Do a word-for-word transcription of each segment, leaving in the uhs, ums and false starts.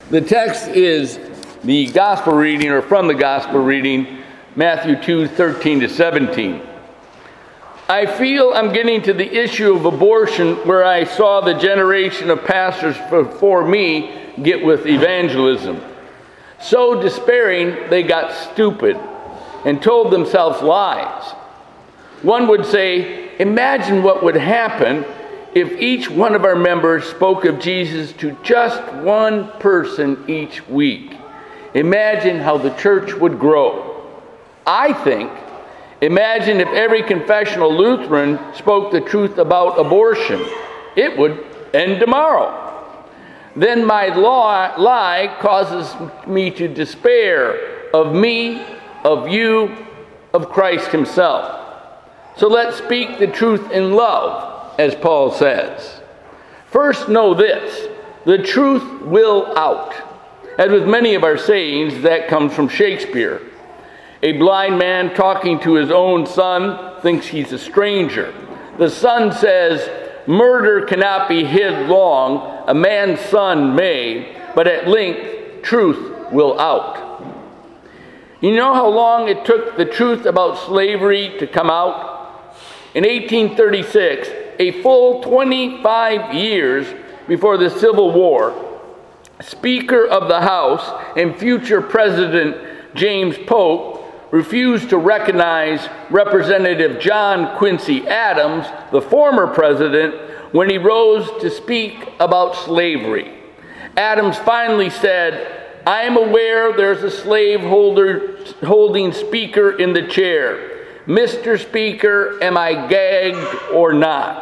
The text is the gospel reading, or from the gospel reading, Matthew two, thirteen to seventeen. I feel I'm getting to the issue of abortion where I saw the generation of pastors before me get with evangelism. So despairing, they got stupid and told themselves lies. One would say, imagine what would happen if each one of our members spoke of Jesus to just one person each week. Imagine how the church would grow. I think, imagine if every confessional Lutheran spoke the truth about abortion. It would end tomorrow. Then my law, lie causes me to despair of me, of you, of Christ himself. So let's speak the truth in love, as Paul says. First, know this: the truth will out. As with many of our sayings, that comes from Shakespeare. A blind man talking to his own son thinks he's a stranger. The son says, murder cannot be hid long, a man's son may, but at length truth will out. You know how long it took the truth about slavery to come out? In eighteen thirty-six, a full twenty-five years before the Civil War, Speaker of the House and future President James Polk refused to recognize Representative John Quincy Adams, the former president, when he rose to speak about slavery. Adams finally said, I am aware there's a slave holder holding speaker in the chair. Mister Speaker, am I gagged or not?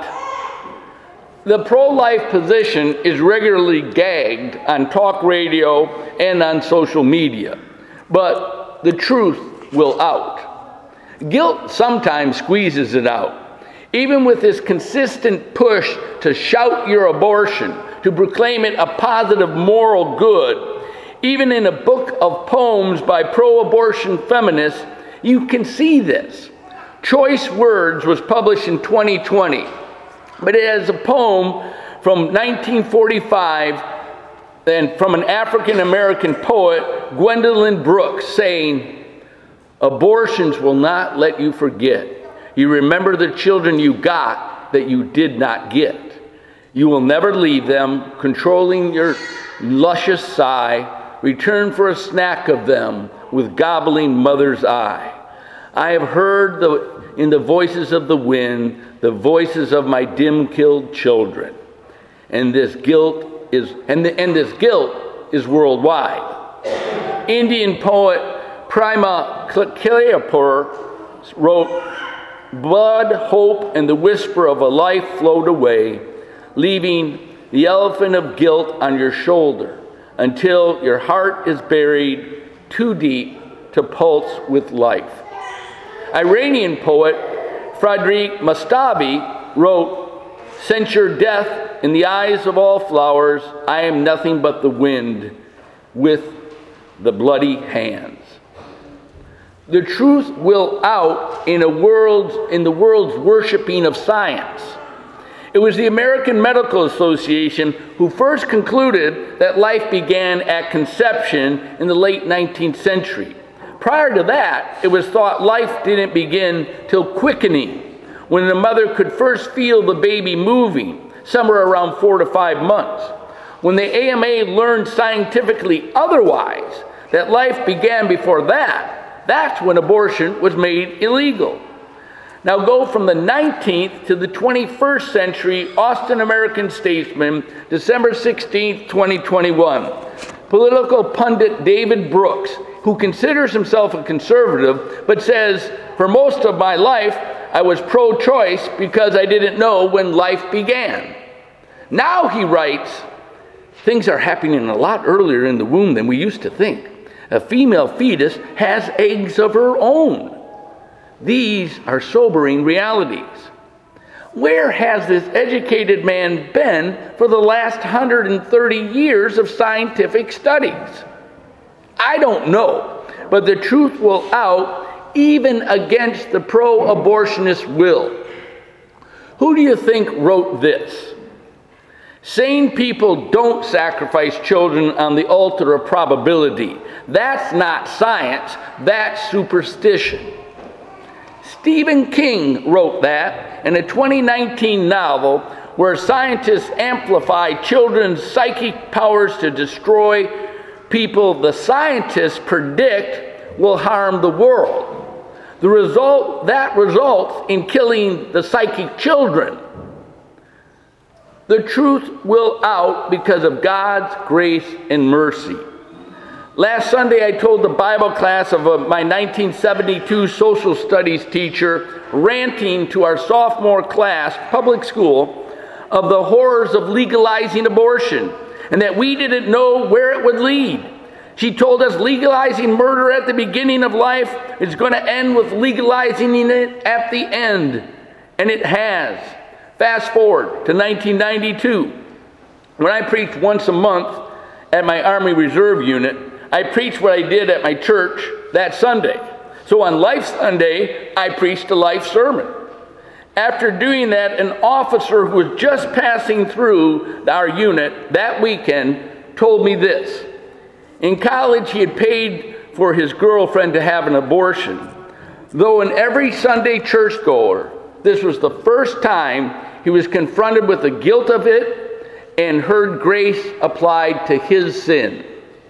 The pro-life position is regularly gagged on talk radio and on social media, but the truth will out. Guilt sometimes squeezes it out. Even with this consistent push to shout your abortion, to proclaim it a positive moral good, even in a book of poems by pro-abortion feminists, you can see this. Choice Words was published in twenty twenty, but it has a poem from nineteen forty-five and from an African-American poet, Gwendolyn Brooks, saying, abortions will not let you forget. You remember the children you got that you did not get. You will never leave them, controlling your luscious sigh, return for a snack of them with gobbling mother's eye. I have heard the, in the voices of the wind, the voices of my dim-killed children. And this guilt is, and, the, and this guilt is worldwide. Indian poet Prema Klyapur wrote, blood, hope, and the whisper of a life flowed away, leaving the elephant of guilt on your shoulder until your heart is buried too deep to pulse with life. Iranian poet Frederic Mustavi wrote, since your death in the eyes of all flowers, I am nothing but the wind with the bloody hands. The truth will out in a world, in the world's worshiping of science. It was the American Medical Association who first concluded that life began at conception in the late nineteenth century. Prior to that, it was thought life didn't begin till quickening, when the mother could first feel the baby moving, somewhere around four to five months. When the A M A learned scientifically otherwise, that life began before that, that's when abortion was made illegal. Now go from the nineteenth to the twenty-first century Austin American Statesman, December sixteenth, twenty twenty-one. Political pundit David Brooks, who considers himself a conservative, but says, for most of my life, I was pro-choice because I didn't know when life began. Now he writes, things are happening a lot earlier in the womb than we used to think. A female fetus has eggs of her own. These are sobering realities. Where has this educated man been for the last one hundred thirty years of scientific studies? I don't know, but the truth will out even against the pro-abortionist will. Who do you think wrote this? Sane people don't sacrifice children on the altar of probability. That's not science, that's superstition. Stephen King wrote that in a twenty nineteen novel where scientists amplify children's psychic powers to destroy people the scientists predict will harm the world. The result, that results in killing the psychic children. The truth will out because of God's grace and mercy. Last Sunday, I told the Bible class of a, my nineteen seventy-two social studies teacher ranting to our sophomore class, public school, of the horrors of legalizing abortion and that we didn't know where it would lead. She told us legalizing murder at the beginning of life is going to end with legalizing it at the end. And it has. Fast forward to nineteen ninety-two. When I preached once a month at my Army Reserve unit, I preached what I did at my church that Sunday. So on Life Sunday, I preached a life sermon. After doing that, an officer who was just passing through our unit that weekend told me this. In college, he had paid for his girlfriend to have an abortion. Though in every Sunday churchgoer, this was the first time he was confronted with the guilt of it and heard grace applied to his sin.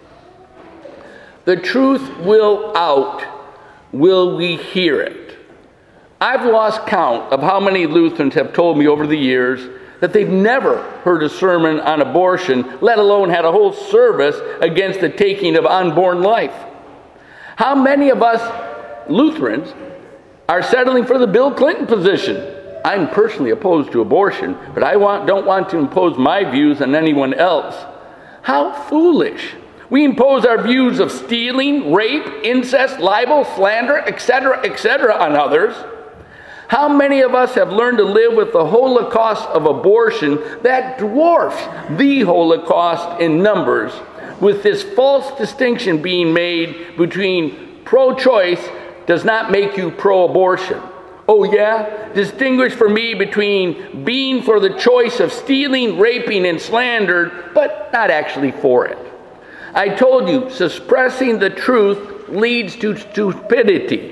The truth will out. Will we hear it? I've lost count of how many Lutherans have told me over the years that they've never heard a sermon on abortion, let alone had a whole service against the taking of unborn life. How many of us Lutherans are settling for the Bill Clinton position? I'm personally opposed to abortion, but I want, don't want to impose my views on anyone else. How foolish. We impose our views of stealing, rape, incest, libel, slander, et cetera, et cetera on others. How many of us have learned to live with the Holocaust of abortion that dwarfs the Holocaust in numbers, with this false distinction being made between pro-choice does not make you pro-abortion? Oh yeah? Distinguish for me between being for the choice of stealing, raping, and slandered, but not actually for it. I told you, suppressing the truth leads to stupidity.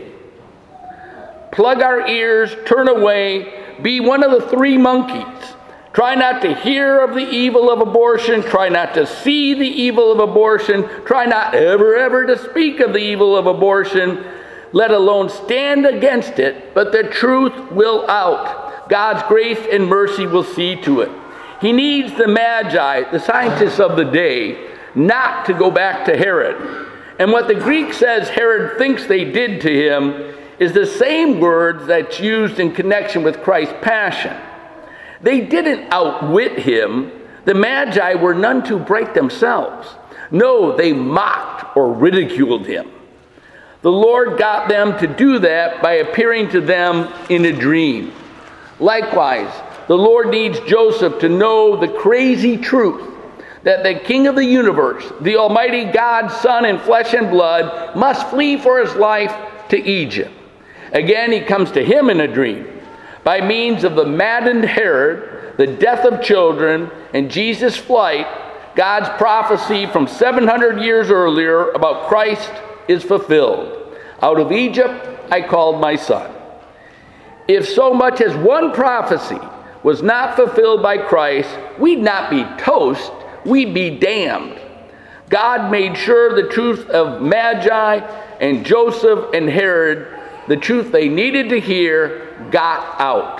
Plug our ears, turn away, be one of the three monkeys. Try not to hear of the evil of abortion. Try not to see the evil of abortion. Try not ever, ever to speak of the evil of abortion, let alone stand against it. But the truth will out. God's grace and mercy will see to it. He needs the magi, the scientists of the day, not to go back to Herod. And what the Greek says Herod thinks they did to him is the same word that's used in connection with Christ's passion. They didn't outwit him. The Magi were none too bright themselves. No, they mocked or ridiculed him. The Lord got them to do that by appearing to them in a dream. Likewise, the Lord needs Joseph to know the crazy truth that the King of the universe, the Almighty God, Son in flesh and blood, must flee for his life to Egypt. Again, he comes to him in a dream. By means of the maddened Herod, the death of children, and Jesus' flight, God's prophecy from seven hundred years earlier about Christ is fulfilled. Out of Egypt I called my son. If so much as one prophecy was not fulfilled by Christ, we'd not be toast, we'd be damned. God made sure the truth of Magi and Joseph and Herod, the truth they needed to hear, got out.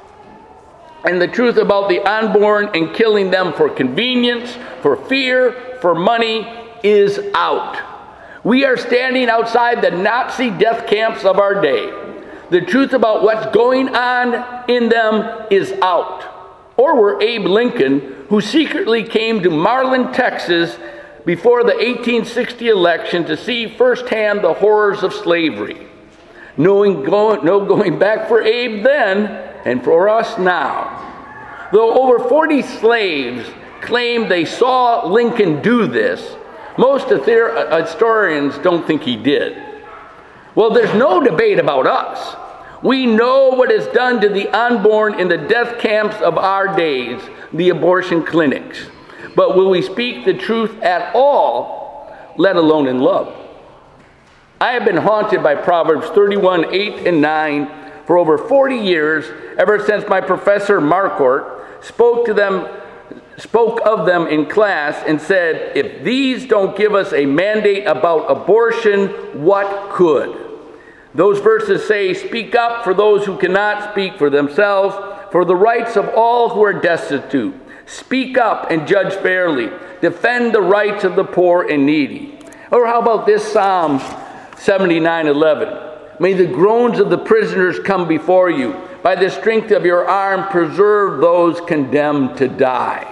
And the truth about the unborn and killing them for convenience, for fear, for money is out. We are standing outside the Nazi death camps of our day. The truth about what's going on in them is out. Or we're Abe Lincoln, who secretly came to Marlin, Texas before the eighteen sixty election to see firsthand the horrors of slavery. Knowing go, no going back for Abe then, and for us now. Though over forty slaves claimed they saw Lincoln do this, most historians don't think he did. Well, there's no debate about us. We know what is done to the unborn in the death camps of our days, the abortion clinics. But will we speak the truth at all, let alone in love? I have been haunted by Proverbs thirty-one, eight and nine for over forty years, ever since my professor Marquardt spoke to them, spoke of them in class and said, if these don't give us a mandate about abortion, what could? Those verses say, speak up for those who cannot speak for themselves, for the rights of all who are destitute. Speak up and judge fairly. Defend the rights of the poor and needy. Or how about this Psalm seventy-nine, eleven? May the groans of the prisoners come before you. By the strength of your arm, preserve those condemned to die.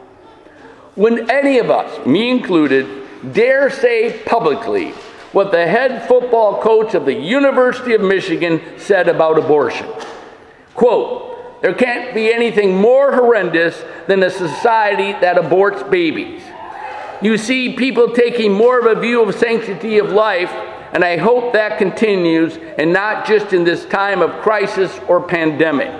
When any of us, me included, dare say publicly what the head football coach of the University of Michigan said about abortion. Quote, there can't be anything more horrendous than a society that aborts babies. You see people taking more of a view of sanctity of life, and I hope that continues, and not just in this time of crisis or pandemic.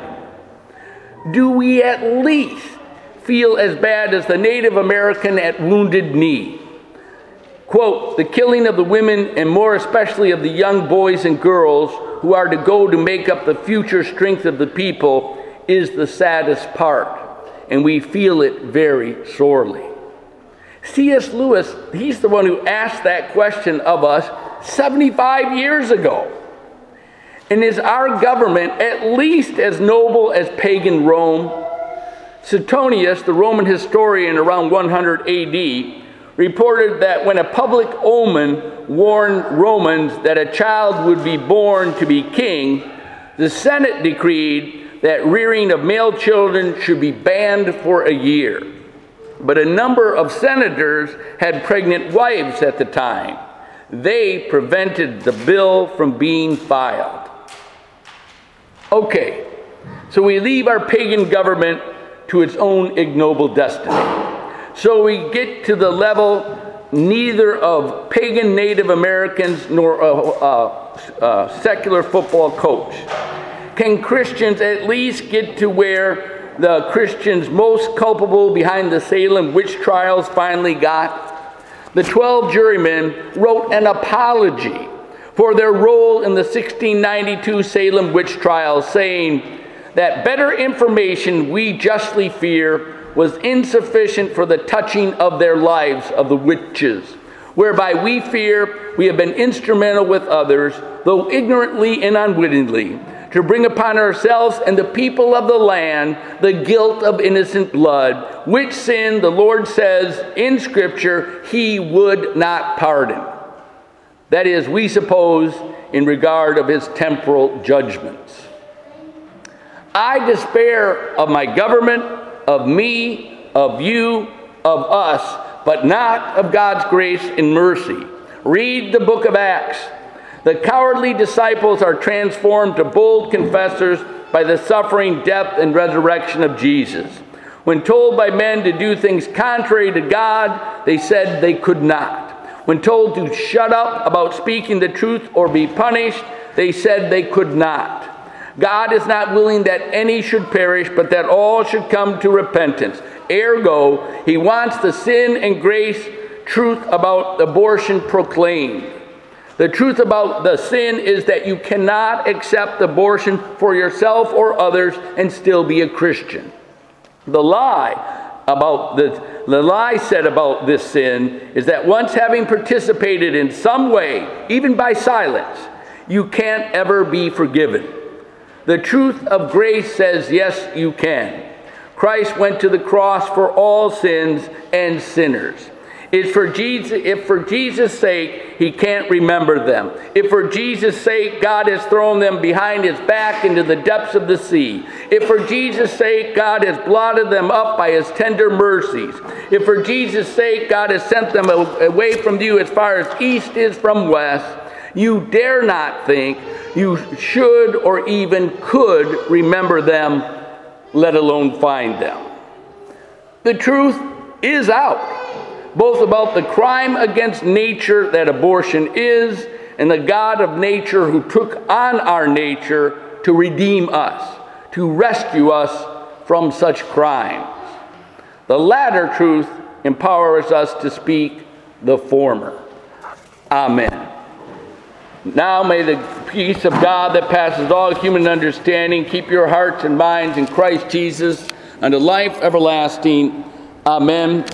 Do we at least feel as bad as the Native American at Wounded Knee? Quote, the killing of the women, and more especially of the young boys and girls who are to go to make up the future strength of the people, is the saddest part, and we feel it very sorely. C S Lewis, he's the one who asked that question of us seventy-five years ago. And is our government at least as noble as pagan Rome? Suetonius, the Roman historian around one hundred A D, reported that when a public omen warned Romans that a child would be born to be king, the Senate decreed that rearing of male children should be banned for a year. But a number of senators had pregnant wives at the time. They prevented the bill from being filed. Okay, so we leave our pagan government to its own ignoble destiny. So we get to the level neither of pagan Native Americans nor a, a, a secular football coach. Can Christians at least get to where the Christians most culpable behind the Salem witch trials finally got? The twelve jurymen wrote an apology for their role in the sixteen ninety-two Salem witch trials, saying that better information we justly fear was insufficient for the touching of their lives of the witches, whereby we fear we have been instrumental with others, though ignorantly and unwittingly, to bring upon ourselves and the people of the land the guilt of innocent blood, which sin the Lord says in Scripture he would not pardon. That is, we suppose, in regard of his temporal judgments. I despair of my government, of me, of you, of us, but not of God's grace and mercy. Read the book of Acts. The cowardly disciples are transformed to bold confessors by the suffering, death, and resurrection of Jesus. When told by men to do things contrary to God, they said they could not. When told to shut up about speaking the truth or be punished, they said they could not. God is not willing that any should perish, but that all should come to repentance. Ergo, he wants the sin and grace truth about abortion proclaimed. The truth about the sin is that you cannot accept abortion for yourself or others and still be a Christian. The lie about the, the lie said about this sin is that once having participated in some way, even by silence, you can't ever be forgiven. The truth of grace says, yes, you can. Christ went to the cross for all sins and sinners. It's for Jesus, if for Jesus' sake, he can't remember them. If for Jesus' sake, God has thrown them behind his back into the depths of the sea. If for Jesus' sake, God has blotted them up by his tender mercies. If for Jesus' sake, God has sent them away from you as far as east is from west, you dare not think you should or even could remember them, let alone find them. The truth is out, both about the crime against nature that abortion is, and the God of nature who took on our nature to redeem us, to rescue us from such crimes. The latter truth empowers us to speak the former. Amen. Now may the peace of God that passes all human understanding keep your hearts and minds in Christ Jesus unto life everlasting. Amen.